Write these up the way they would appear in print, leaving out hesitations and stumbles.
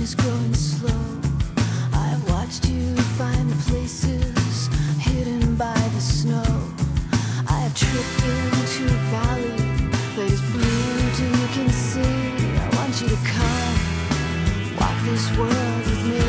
is growing slow. I've watched you find the places hidden by the snow. I have tripped into a valley that is blue till you can see. I want you to come walk this world with me.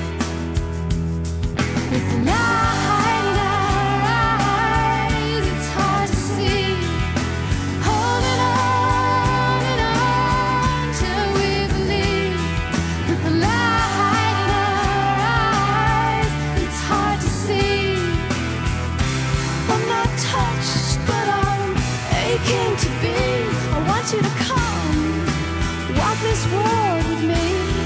With the night in our eyes, it's hard to see. Holding on and on till we believe. With the light in our eyes, it's hard to see. I'm not touched, but I'm aching to be. I want you to come walk this world with me.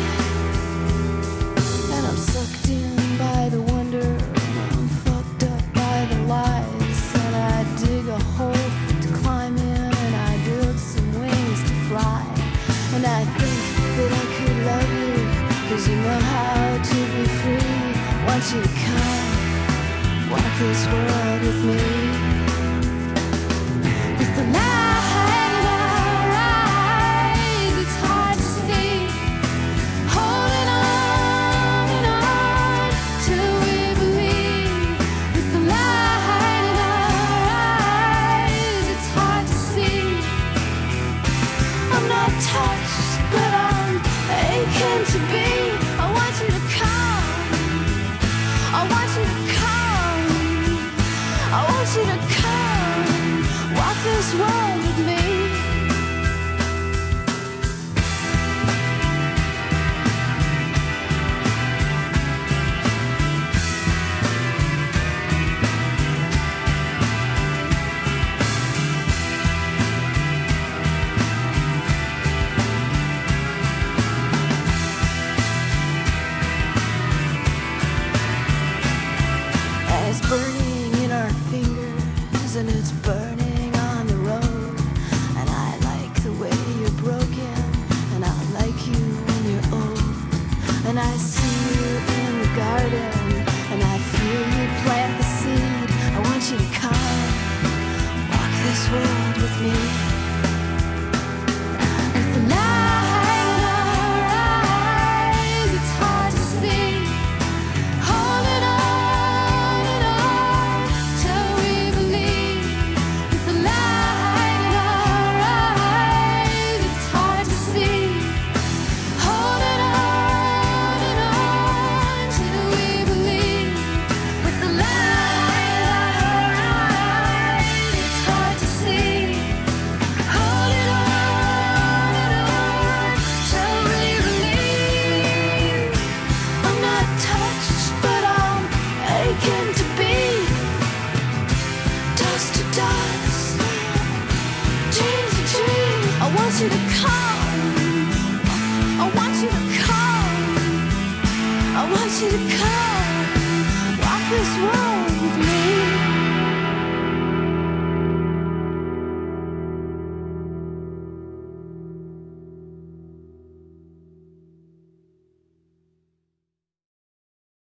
And I'm sucked in by the wonder, and I'm fucked up by the lies. And I dig a hole to climb in, and I build some wings to fly. And I think that I could love you, 'cause you know how to be free. I want you to come walk this world with me. With the light in our eyes, it's hard to see. Holding on and on till we believe. With the light in our eyes, it's hard to see. I'm not touched, but I'm aching to be. I want you to come. I want you to come. I want you to come walk this world with me. It's burning in our fingers, and it's burning on the road. And I like the way you're broken, and I like you when you're old. And I see you in the garden, and I feel you plant the seed. I want you to come walk this world with me. With the light in our eyes, it's hard to see. Holding on and on till we believe. With the light in our eyes, it's hard to see. Holding on and on till we believe. With the light in our eyes, it's hard to see. Holding on and on till we believe. I'm not touched, but I'm aching to be. Dust to dust, dream to dream. I want you to come.